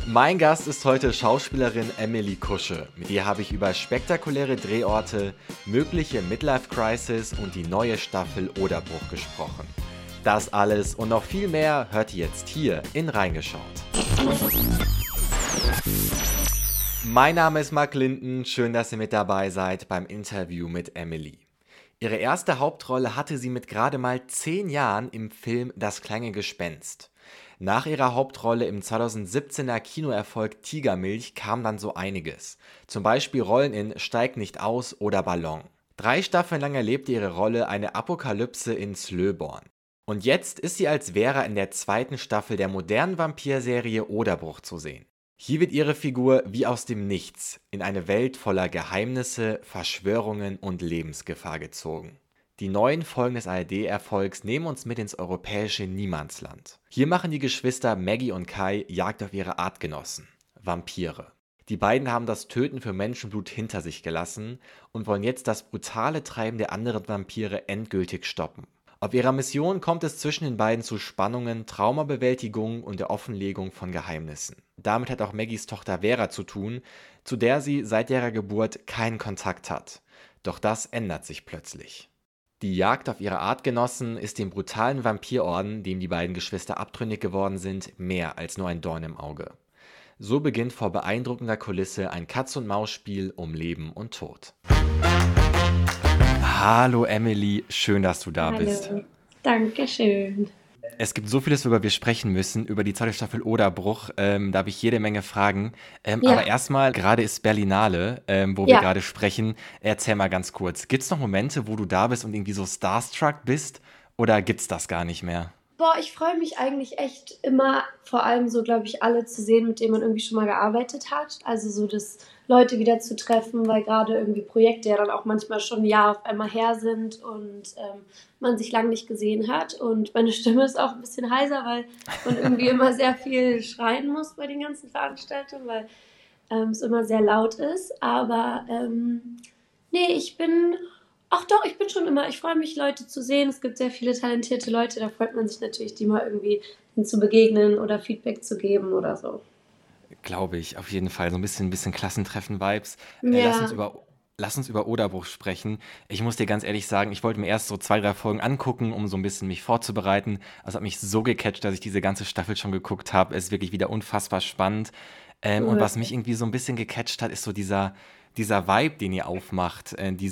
Mein Gast ist heute Schauspielerin Emily Kusche. Mit ihr habe ich über spektakuläre Drehorte, mögliche Midlife-Crisis und die neue Staffel Oderbruch gesprochen. Das alles und noch viel mehr hört ihr jetzt hier in Reingeschaut. Mein Name ist Marc Linden, schön, dass ihr mit dabei seid beim Interview mit Emily. Ihre erste Hauptrolle hatte sie mit gerade mal 10 Jahren im Film Das kleine Gespenst. Nach ihrer Hauptrolle im 2017er Kinoerfolg Tigermilch kam dann so einiges. Zum Beispiel Rollen in Steig nicht aus oder Ballon. 3 Staffeln lang erlebte ihre Rolle eine Apokalypse in Slöborn. Und jetzt ist sie als Vera in der 2. Staffel der modernen Vampirserie Oderbruch zu sehen. Hier wird ihre Figur wie aus dem Nichts in eine Welt voller Geheimnisse, Verschwörungen und Lebensgefahr gezogen. Die neuen Folgen des ARD-Erfolgs nehmen uns mit ins europäische Niemandsland. Hier machen die Geschwister Maggie und Kai Jagd auf ihre Artgenossen, Vampire. Die beiden haben das Töten für Menschenblut hinter sich gelassen und wollen jetzt das brutale Treiben der anderen Vampire endgültig stoppen. Auf ihrer Mission kommt es zwischen den beiden zu Spannungen, Traumabewältigung und der Offenlegung von Geheimnissen. Damit hat auch Maggies Tochter Vera zu tun, zu der sie seit ihrer Geburt keinen Kontakt hat. Doch das ändert sich plötzlich. Die Jagd auf ihre Artgenossen ist dem brutalen Vampirorden, dem die beiden Geschwister abtrünnig geworden sind, mehr als nur ein Dorn im Auge. So beginnt vor beeindruckender Kulisse ein Katz-und-Maus-Spiel um Leben und Tod. Hallo Emily, schön, dass du da bist. Hallo, danke schön. Es gibt so vieles, worüber wir sprechen müssen, über die 2. Staffel Oderbruch. Da habe ich jede Menge Fragen. Aber Ja, erstmal, gerade ist Berlinale, wo wir ja. gerade sprechen. Erzähl mal ganz kurz, gibt es noch Momente, wo du da bist und irgendwie so starstruck bist? Oder gibt's das gar nicht mehr? Boah, ich freue mich eigentlich echt immer, vor allem so, glaube ich, alle zu sehen, mit denen man irgendwie schon mal gearbeitet hat. Also so das Leute wieder zu treffen, weil gerade irgendwie Projekte ja dann auch manchmal schon ein Jahr auf einmal her sind und man sich lange nicht gesehen hat. Und meine Stimme ist auch ein bisschen heiser, weil man irgendwie immer sehr viel schreien muss bei den ganzen Veranstaltungen, weil es immer sehr laut ist. Aber nee, ach doch, ich bin schon immer, ich freue mich, Leute zu sehen. Es gibt sehr viele talentierte Leute, da freut man sich natürlich, die mal irgendwie zu begegnen oder Feedback zu geben oder so. Glaube ich, auf jeden Fall. So ein bisschen Klassentreffen-Vibes. Lass uns Ja, über Oderbruch sprechen. Ich muss dir ganz ehrlich sagen, ich wollte mir erst so 2, 3 Folgen angucken, um so ein bisschen mich vorzubereiten. Es hat mich so gecatcht, dass ich diese ganze Staffel schon geguckt habe. Es ist wirklich wieder unfassbar spannend. Und cool. was mich irgendwie so ein bisschen gecatcht hat, ist so dieser Vibe, den ihr aufmacht.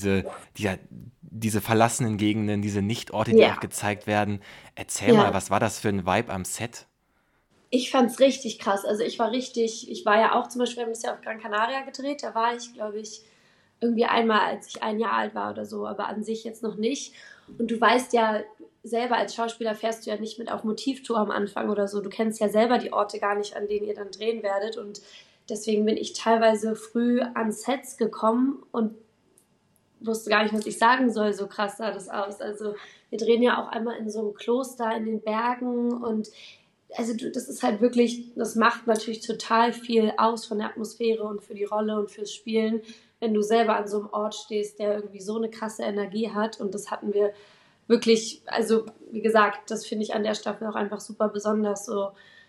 Diese verlassenen Gegenden, diese Nichtorte, die auch Ja, gezeigt werden. Erzähl mal, ja. was war das für ein Vibe am Set? Ich fand's richtig krass. Also ich war ja auch zum Beispiel, wir haben das ja auf Gran Canaria gedreht, da war ich, glaube ich, irgendwie einmal, als ich 1 Jahr alt war oder so, aber an sich jetzt noch nicht. Und du weißt ja, selber als Schauspieler fährst du ja nicht mit auf Motivtour am Anfang oder so. Du kennst ja selber die Orte gar nicht, an denen ihr dann drehen werdet. Und deswegen bin ich teilweise früh an Sets gekommen und wusste gar nicht, was ich sagen soll. So krass sah das aus. Also wir drehen ja auch einmal in so einem Kloster in den Bergen und also das ist halt wirklich, das macht natürlich total viel aus von der Atmosphäre und für die Rolle und fürs Spielen, wenn du selber an so einem Ort stehst, der irgendwie so eine krasse Energie hat. Und das hatten wir wirklich, also wie gesagt, das finde ich an der Staffel auch einfach super besonders, so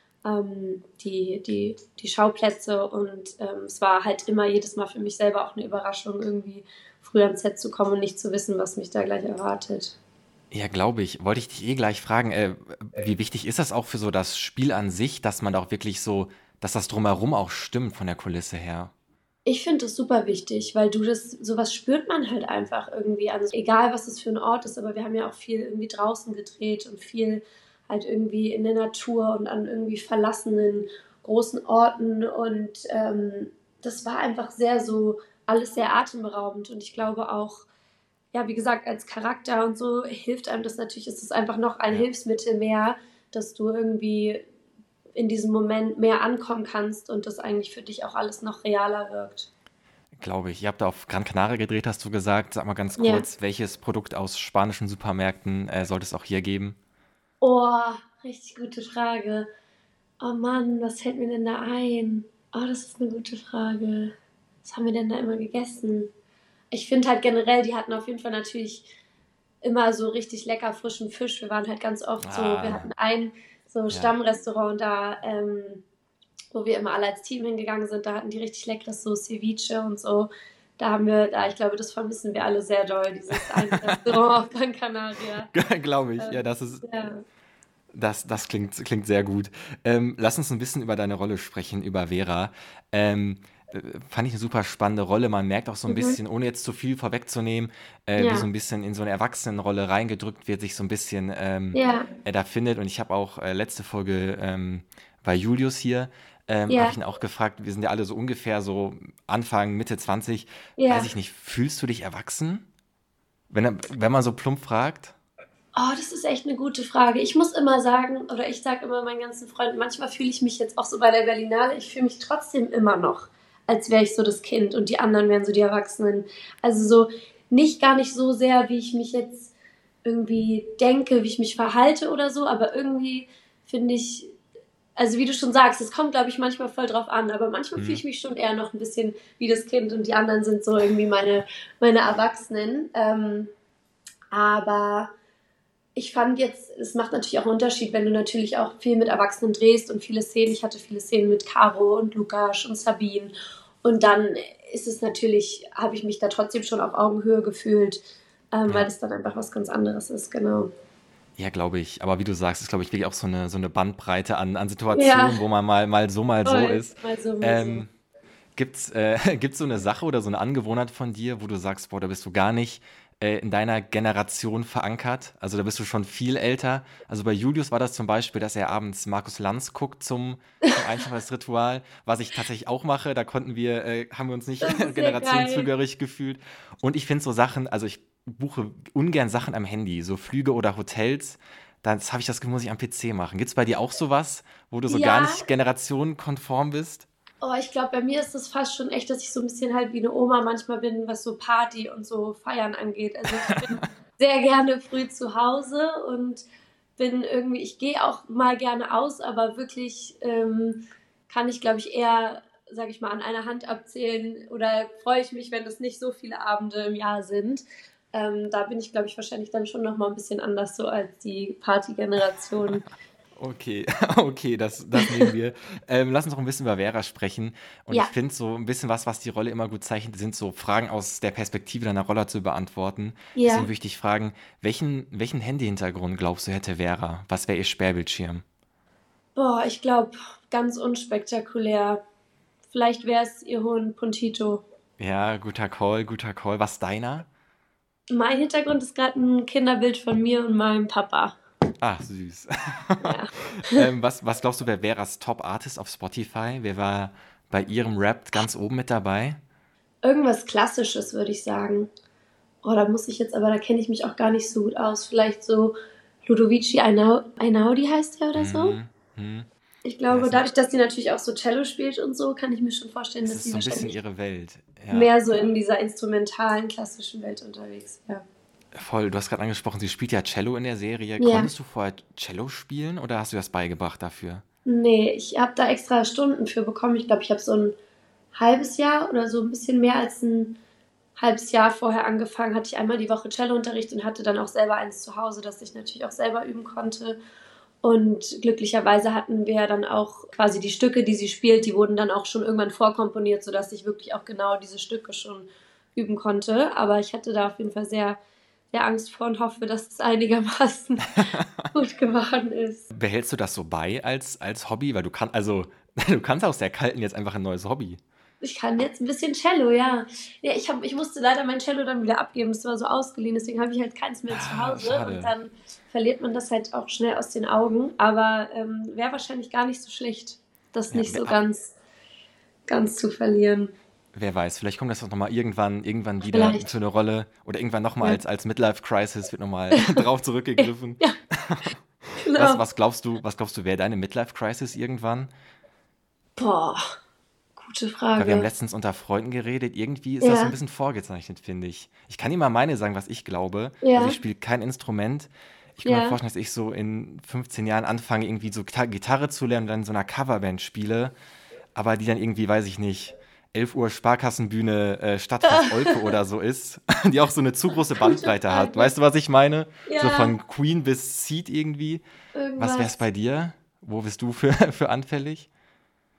die Schauplätze. Und es war halt immer jedes Mal für mich selber auch eine Überraschung, irgendwie früh ans Set zu kommen und nicht zu wissen, was mich da gleich erwartet. Ja, glaube ich. Wollte ich dich gleich fragen, wie wichtig ist das auch für so das Spiel an sich, dass man da auch wirklich so, dass das Drumherum auch stimmt von der Kulisse her? Ich finde das super wichtig, weil sowas spürt man halt einfach irgendwie. Also egal, was es für ein Ort ist, aber wir haben ja auch viel irgendwie draußen gedreht und viel halt irgendwie in der Natur und an irgendwie verlassenen großen Orten. Und das war einfach sehr so, alles sehr atemberaubend. Und ich glaube auch, ja, wie gesagt, als Charakter und so hilft einem das natürlich, ist es einfach noch ein Ja, Hilfsmittel mehr, dass du irgendwie in diesem Moment mehr ankommen kannst und das eigentlich für dich auch alles noch realer wirkt. glaube ich. Ihr habt da auf Gran Canaria gedreht, hast du gesagt. Sag mal ganz Ja. kurz, welches Produkt aus spanischen Supermärkten sollte es auch hier geben? Oh, richtig gute Frage. Oh Mann, was fällt mir denn da ein? Oh, das ist eine gute Frage. Was haben wir denn da immer gegessen? Ich finde halt generell, die hatten auf jeden Fall natürlich immer so richtig lecker frischen Fisch. Wir waren halt ganz oft so, wir Ah, hatten ein so ja, Stammrestaurant da, wo wir immer alle als Team hingegangen sind. Da hatten die richtig leckeres so Ceviche und so. Ich glaube, das vermissen wir alle sehr doll, dieses eine Restaurant auf Gran Canaria. Glaube ich. Ja, Ja. das klingt sehr gut. Lass uns ein bisschen über deine Rolle sprechen, über Vera. Fand ich eine super spannende Rolle. Man merkt auch so ein Mhm. bisschen, ohne jetzt zu viel vorwegzunehmen, wie so Ja. ein bisschen in so eine Erwachsenenrolle reingedrückt wird, sich so ein bisschen Ja. da findet. Und ich habe auch letzte Folge bei Julius hier, habe ich Ja. ihn auch gefragt, wir sind ja alle so ungefähr so Anfang, Mitte 20, weiß Ja. ich nicht, fühlst du dich erwachsen? Wenn man so plump fragt? Oh, das ist echt eine gute Frage. Ich muss immer sagen, oder ich sage immer meinen ganzen Freunden, manchmal fühle ich mich jetzt auch so bei der Berlinale, ich fühle mich trotzdem immer noch, als wäre ich so das Kind und die anderen wären so die Erwachsenen. Also so nicht gar nicht so sehr, wie ich mich jetzt irgendwie denke, wie ich mich verhalte oder so, aber irgendwie finde ich, also wie du schon sagst, es kommt, glaube ich, manchmal voll drauf an, aber manchmal fühle Hm. ich mich schon eher noch ein bisschen wie das Kind und die anderen sind so irgendwie meine Erwachsenen. Aber ich fand jetzt, es macht natürlich auch einen Unterschied, wenn du natürlich auch viel mit Erwachsenen drehst und viele Szenen. Ich hatte viele Szenen mit Caro und Lukas und Sabine. Und dann ist es natürlich, habe ich mich da trotzdem schon auf Augenhöhe gefühlt, weil Ja. es dann einfach was ganz anderes ist, genau. Ja, glaube ich. Aber wie du sagst, ist, glaube ich, wirklich auch so eine Bandbreite an Ja, Situationen, wo man mal so voll. ist. Mal so, mal so. Ähm, gibt's so eine Sache oder so eine Angewohnheit von dir, wo du sagst, boah, da bist du gar nicht in deiner Generation verankert? Also da bist du schon viel älter. Also bei Julius war das zum Beispiel, dass er abends Markus Lanz guckt zum Einschlafen als Ritual, was ich tatsächlich auch mache. Haben wir uns nicht Das ist ja geil. generationenzugehörig gefühlt. Und ich finde so Sachen, also ich buche ungern Sachen am Handy, so Flüge oder Hotels. Das habe ich das Gefühl, muss ich am PC machen. Gibt es bei dir auch sowas, wo du so gar Ja, nicht generationenkonform bist? oh, ich glaube, bei mir ist das fast schon echt, dass ich so ein bisschen halt wie eine Oma manchmal bin, was so Party und so Feiern angeht. Also ich bin sehr gerne früh zu Hause und bin irgendwie, ich gehe auch mal gerne aus, aber wirklich kann ich, glaube ich, eher, sage ich mal, an einer Hand abzählen oder freue ich mich, wenn es nicht so viele Abende im Jahr sind. Da bin ich, glaube ich, wahrscheinlich dann schon noch mal ein bisschen anders so als die Partygeneration. Okay, okay, das nehmen wir. Lass uns noch ein bisschen über Vera sprechen. Und ich Ja, finde so ein bisschen was die Rolle immer gut zeichnet, sind so Fragen aus der Perspektive deiner Rolle zu beantworten. Deswegen ja. würde ich dich fragen, welchen Handy-Hintergrund glaubst du hätte Vera? Was wäre ihr Sperrbildschirm? Boah, ich glaube, ganz unspektakulär. Vielleicht wäre es ihr Hund Puntito. Ja, guter Call, guter Call. Was deiner? Mein Hintergrund ist gerade ein Kinderbild von mir und meinem Papa. Ach, süß. Ja. Was glaubst du, wer Veras Top-Artist auf Spotify? Wer war bei ihrem Rap ganz oben mit dabei? Irgendwas Klassisches, würde ich sagen. Oh, da kenne ich mich auch gar nicht so gut aus. Vielleicht so Ludovici Einaudi heißt der oder so. Hm, hm. Ich Ja, glaube, dadurch, dass sie natürlich auch so Cello spielt und so, kann ich mir schon vorstellen, es dass ist sie so ein bisschen wahrscheinlich ihre Welt. Ja, mehr so in dieser instrumentalen, klassischen Welt unterwegs wäre. voll. Du hast gerade angesprochen, sie spielt ja Cello in der Serie. Ja. Konntest du vorher Cello spielen oder hast du das beigebracht dafür? Nee, ich habe da extra Stunden für bekommen. Ich glaube, ich habe so ein halbes Jahr oder so ein bisschen mehr als ein halbes Jahr vorher angefangen. Hatte ich einmal die Woche Cellounterricht und hatte dann auch selber eins zu Hause, dass ich natürlich auch selber üben konnte. Und glücklicherweise hatten wir dann auch quasi die Stücke, die sie spielt, die wurden dann auch schon irgendwann vorkomponiert, sodass ich wirklich auch genau diese Stücke schon üben konnte. Aber ich hatte da auf jeden Fall sehr, sehr Angst vor und hoffe, dass es einigermaßen gut geworden ist. Behältst du das so bei als Hobby? Weil du kannst aus der Kalten jetzt einfach ein neues Hobby. Ich kann jetzt ein bisschen Cello, ja. Ja, ich musste leider mein Cello dann wieder abgeben. Das war so ausgeliehen, deswegen habe ich halt keins mehr zu Ah, Hause. Und schade. dann verliert man das halt auch schnell aus den Augen. Aber wäre wahrscheinlich gar nicht so schlecht, das Ja, nicht so ganz zu verlieren. wer weiß, vielleicht kommt das auch nochmal irgendwann wieder Vielleicht, zu einer Rolle oder irgendwann nochmal ja. als Midlife-Crisis wird nochmal drauf zurückgegriffen. Ja, Was, genau. was glaubst du, wäre deine Midlife-Crisis irgendwann? Boah, gute Weil wir haben Frage. letztens unter Freunden geredet, irgendwie ist das so ein Ja, bisschen vorgezeichnet, finde ich. Ich kann dir mal meine sagen, was ich glaube. Also ich ja, spiele kein Instrument. Ich kann mir ja. vorstellen, dass ich so in 15 Jahren anfange, irgendwie so Gitarre zu lernen und dann in so einer Coverband spiele, aber die dann irgendwie, weiß ich nicht, 11 Uhr Sparkassenbühne Stadtfest Olpe oder so ist, die auch so eine zu große Gute Bandbreite hat. Frage. Weißt du, was ich meine? So Ja, von Queen bis Seed irgendwie. Was wär's irgendwas. bei dir? Wo bist du für anfällig?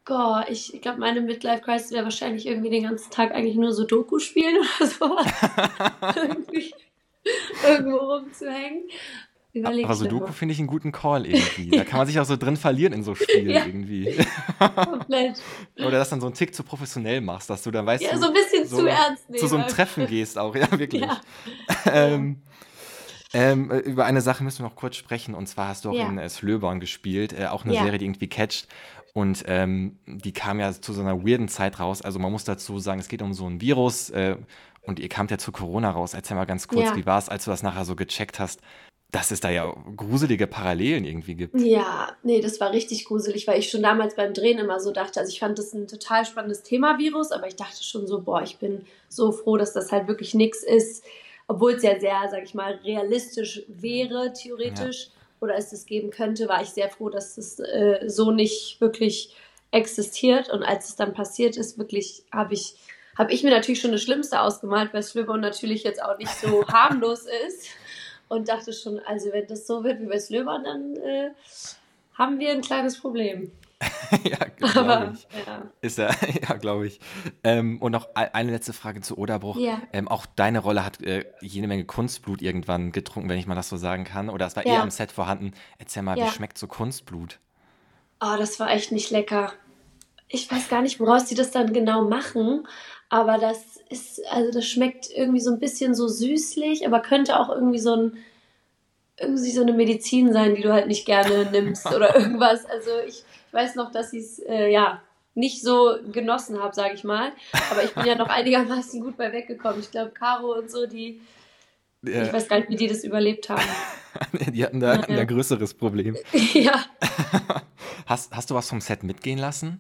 Boah, ich glaube, meine Midlife-Crisis wäre wahrscheinlich irgendwie den ganzen Tag eigentlich nur so Doku spielen oder sowas. Irgendwie irgendwo rumzuhängen. Überlege Aber ich Sudoku nochmal. finde ich einen guten Call irgendwie. Da kann Ja, man sich auch so drin verlieren in so Spielen ja, irgendwie. komplett. Oder das dann so einen Tick zu professionell machst, dass du dann, weißt Ja, so du, ein bisschen zu so ernst zu nehmen so einem Treffen einfach. gehst auch, ja, wirklich. Ja, ja, Ähm, über eine Sache müssen wir noch kurz sprechen. Und zwar hast du auch in ja, Slöborn gespielt, auch eine ja, Serie, die irgendwie catcht. Und die kam ja zu so einer weirden Zeit raus. Also man muss dazu sagen, es geht um so ein Virus und ihr kamt ja zu Corona raus. Erzähl mal ganz kurz, ja. wie war es, als du das nachher so gecheckt hast, dass es da ja gruselige Parallelen irgendwie gibt. Ja, nee, das war richtig gruselig, weil ich schon damals beim Drehen immer so dachte, also ich fand das ein total spannendes Thema, Virus, aber ich dachte schon so, boah, ich bin so froh, dass das halt wirklich nix ist, obwohl es ja sehr, sag ich mal, realistisch wäre, Ja. theoretisch, oder es das geben könnte, war ich sehr froh, dass es so nicht wirklich existiert. Und als es dann passiert ist, wirklich hab ich mir natürlich schon das Schlimmste ausgemalt, weil Slöborn natürlich jetzt auch nicht so harmlos ist. Und dachte schon, also wenn das so wird wie bei Slöborn, dann haben wir ein kleines Problem. Ja, glaube Aber ich. ja, Ist ja, ja, glaube ich. Und noch eine letzte Frage zu Oderbruch. ja, Auch deine Rolle hat jede Menge Kunstblut irgendwann getrunken, wenn ich mal das so sagen kann. Oder es war am ja, Set vorhanden. Erzähl mal, wie ja. schmeckt so Kunstblut? Oh, das war echt nicht lecker. Ich weiß gar nicht, woraus die das dann genau machen, aber also das schmeckt irgendwie so ein bisschen so süßlich, aber könnte auch irgendwie so eine Medizin sein, die du halt nicht gerne nimmst oder irgendwas. Also ich weiß noch, dass ich es ja nicht so genossen habe, sage ich mal. Aber ich bin ja noch einigermaßen gut bei weggekommen. Ich glaube, Caro und so, ich Äh, weiß gar nicht, wie die das überlebt haben. Die hatten da ein Naja. größeres Problem. Ja. Hast du was vom Set mitgehen lassen?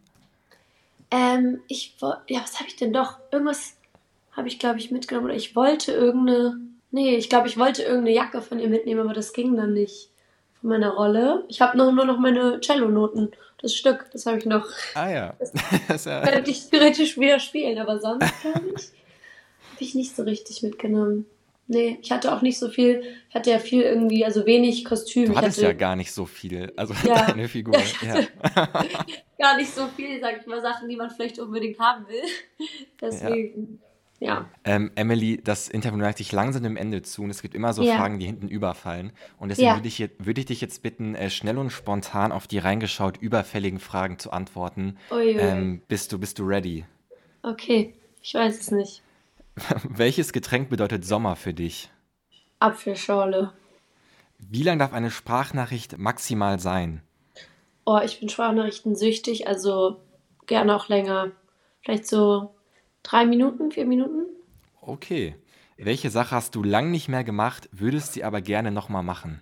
Ja, was habe ich denn doch? Irgendwas habe ich, glaube ich, mitgenommen. Oder ich wollte irgendeine. Nee, ich glaube, ich wollte irgendeine Jacke von ihr mitnehmen, aber das ging dann nicht von meiner Rolle. Ich habe nur noch meine Cello-Noten. Das Stück, das habe ich noch. Ah ja. Das Das ist ja, könnte ich theoretisch wieder spielen, aber sonst, glaube ich, habe ich nicht so richtig mitgenommen. Nee, ich hatte auch nicht so viel. Ich hatte ja viel irgendwie, also wenig Kostüm. du Ich hattest ja hatte, gar nicht so viel. Also ja, deine Figur, ich ja. hatte gar nicht so viel, sag ich mal, Sachen, die man vielleicht unbedingt haben will. Ja. Deswegen, ja. Emily, das Interview neigt sich langsam dem Ende zu und es gibt immer so Ja, Fragen, die hinten überfallen. Und deswegen ja. würde ich dich jetzt bitten, schnell und spontan auf die reingeschaut überfälligen Fragen zu antworten. Uiuiui. Bist du ready? Okay, ich weiß es nicht. Welches Getränk bedeutet Sommer für dich? Apfelschorle. Wie lang darf eine Sprachnachricht maximal sein? Oh, ich bin Sprachnachrichten süchtig, also gerne auch länger. Vielleicht so 3 Minuten, 4 Minuten? Okay. Welche Sache hast du lang nicht mehr gemacht, würdest sie aber gerne nochmal machen?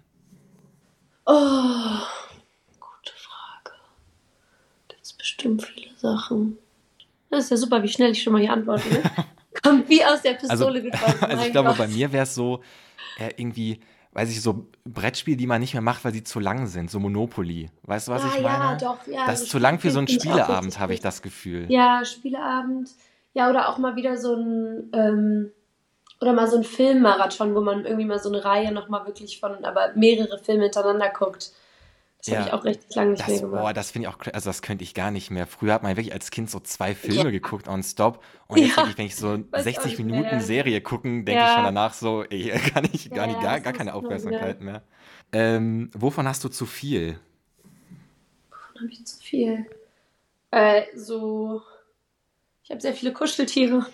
Oh, gute Frage. Gibt es bestimmt viele Sachen. Das ist ja super, wie schnell ich schon mal hier antworte, ne? Kommt wie aus der Also, Pistole geschossen, also ich mein glaube, Gott. bei mir wäre es so, irgendwie, weiß ich, so Brettspiele, die man nicht mehr macht, weil sie zu lang sind. So Monopoly. Weißt du, was Ah ich ja, meine? doch, ja, Das so ist zu lang für so Spieleabend einen finde ich auch Spieleabend, richtig habe gut. ich das Gefühl. Ja, Spieleabend. Ja, oder auch mal wieder oder mal so ein Filmmarathon, wo man irgendwie mal so eine Reihe nochmal wirklich aber mehrere Filme hintereinander guckt. Das habe ich Ja, auch richtig lange nicht mehr gemacht. das finde ich auch, also das könnte ich gar nicht mehr. Früher hat man wirklich als Kind so zwei Ja, Filme geguckt on Stop und jetzt ja, wirklich, wenn ich so weiß ich auch 60 nicht Minuten mehr. Serie gucken, denke ich schon Ja, danach so, ey, kann ich ja, ja, gar das muss keine ich mal wieder. Aufmerksamkeit mehr. Wovon hast du zu viel? Dann habe ich zu viel. So, ich habe sehr viele Kuscheltiere.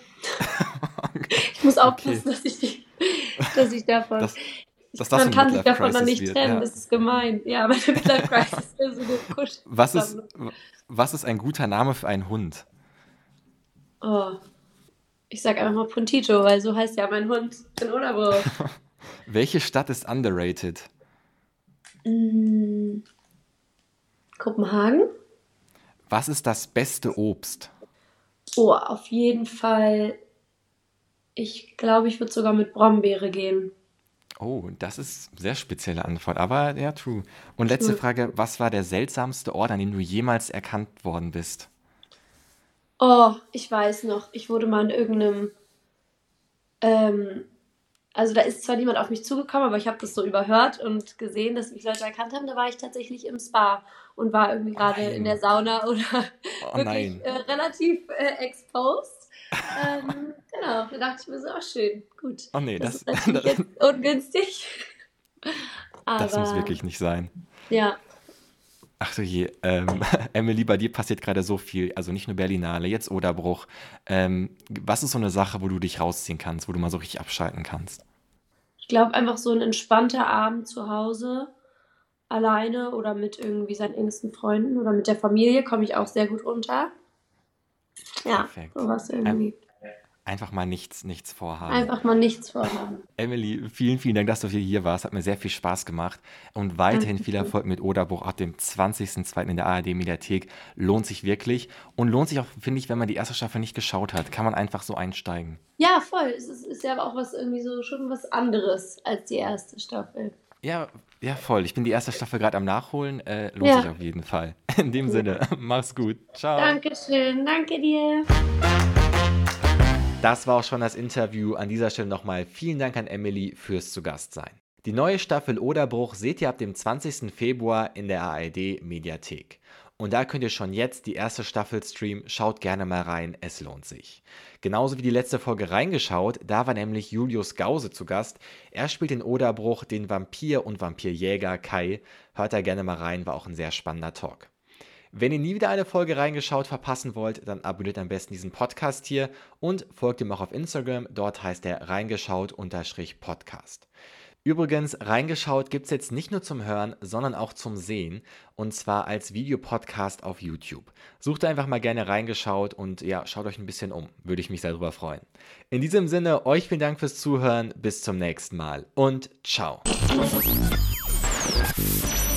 Ich muss Okay, aufpassen, dass ich davon, dass, dass das so man eine kann sich Midlife davon dann Crisis nicht wird, trennen, ja. das ist gemein. Ja, meine Midlife Crisis wäre so eine Was ist, Kuschelsammlung. was ist ein guter Name für einen Hund? Oh, ich sag einfach mal Puntito, weil so heißt ja mein Hund in Oderbruch. Welche Stadt ist underrated? Mm, Kopenhagen? Was ist das beste Obst? Oh, auf jeden Fall. Ich glaube, ich würde sogar mit Brombeere gehen. Oh, das ist eine sehr spezielle Antwort, aber ja, true. Und letzte True. Frage, was war der seltsamste Ort, an dem du jemals erkannt worden bist? Oh, ich weiß noch, ich wurde mal in irgendeinem ähm, Also da ist zwar niemand auf mich zugekommen, aber ich habe das so überhört und gesehen, dass mich Leute erkannt haben. Da war ich tatsächlich im Spa und war irgendwie Oh gerade in der nein. Sauna oder Oh wirklich nein. relativ exposed. Genau, da dachte ich mir so, ach schön, gut. Oh nee, Das ist natürlich jetzt ungünstig, das muss aber wirklich nicht sein. ja. Ach so je, Emily, bei dir passiert gerade so viel, also nicht nur Berlinale, jetzt Oderbruch. Was ist so eine Sache, wo du dich rausziehen kannst, wo du mal so richtig abschalten kannst? Ich glaube einfach so ein entspannter Abend zu Hause, alleine oder mit irgendwie seinen engsten Freunden oder mit der Familie komme ich auch sehr gut unter. Ja, Perfekt. sowas Ein, irgendwie. einfach mal nichts vorhaben. Einfach mal nichts vorhaben. Emily, vielen Dank, dass du hier warst. Hat mir sehr viel Spaß gemacht. Und weiterhin viel Dankeschön. Erfolg mit Oderbruch ab dem 20.02. in der ARD-Mediathek. Lohnt sich wirklich. Und lohnt sich auch, finde ich, wenn man die erste Staffel nicht geschaut hat. Kann man einfach so einsteigen. Ja, voll. Es ist ja aber auch was irgendwie so schon was anderes als die erste Staffel. Ja, ja, voll. Ich bin die erste Staffel gerade am Nachholen. Lohnt sich Ja, auf jeden Fall. In dem cool. Sinne, mach's gut. Ciao. Dankeschön. Danke dir. Das war auch schon das Interview. An dieser Stelle nochmal vielen Dank an Emily fürs Zugastsein. Die neue Staffel Oderbruch seht ihr ab dem 20. Februar in der ARD Mediathek. Und da könnt ihr schon jetzt die erste Staffel streamen. Schaut gerne mal rein, es lohnt sich. Genauso wie die letzte Folge reingeschaut, da war nämlich Julius Gause zu Gast. Er spielt in Oderbruch den Vampir und Vampirjäger Kai. Hört da gerne mal rein, war auch ein sehr spannender Talk. Wenn ihr nie wieder eine Folge reingeschaut verpassen wollt, dann abonniert am besten diesen Podcast hier und folgt ihm auch auf Instagram. Dort heißt er reingeschaut_Podcast. Übrigens, reingeschaut gibt es jetzt nicht nur zum Hören, sondern auch zum Sehen. Und zwar als Videopodcast auf YouTube. Sucht einfach mal gerne reingeschaut und ja, schaut euch ein bisschen um. Würde ich mich sehr darüber freuen. In diesem Sinne, euch vielen Dank fürs Zuhören. Bis zum nächsten Mal und ciao.